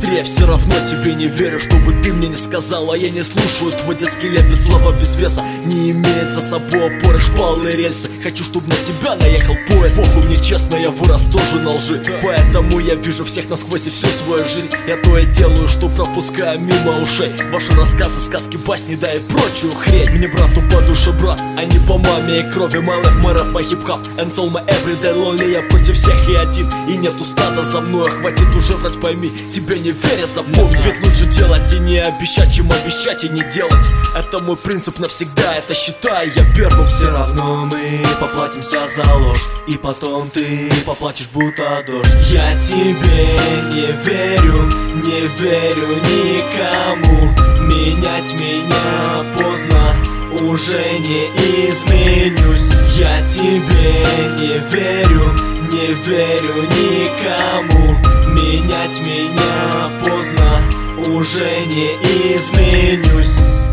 игре. Все равно тебе не верю, чтобы ты мне не сказала. Я не слушаю твой детский лепет, слова без веса. Не имеет за собой опоры шпалы рельсы. Хочу, чтобы на тебя наехал поезд. Похуй мне честно, я вырос тоже на лжи. Поэтому я вижу всех насквозь и всю свою жизнь. Я то и делаю, что пропускаю мимо ушей ваши рассказы, сказки, басни, да и прочую хрень. Мне брату по душе брат, а не по маме и крови. My life, my rap, my hip-hop and all my everyday lonely. Я против всех и один, и нету стада за мной. Хватит уже врать, пойми, тебе не верят, запомни. Ведь лучше делать и не обещать, чем обещать и не делать. Это мой принцип навсегда, это считаю я первым. Все равно мы поплатимся за ложь, и потом ты поплачешь, будто дождь. Я тебе не верю, не верю никому. Менять меня поздно, уже не изменюсь. Я тебе не верю, не верю никому. Менять меня поздно, уже не изменюсь.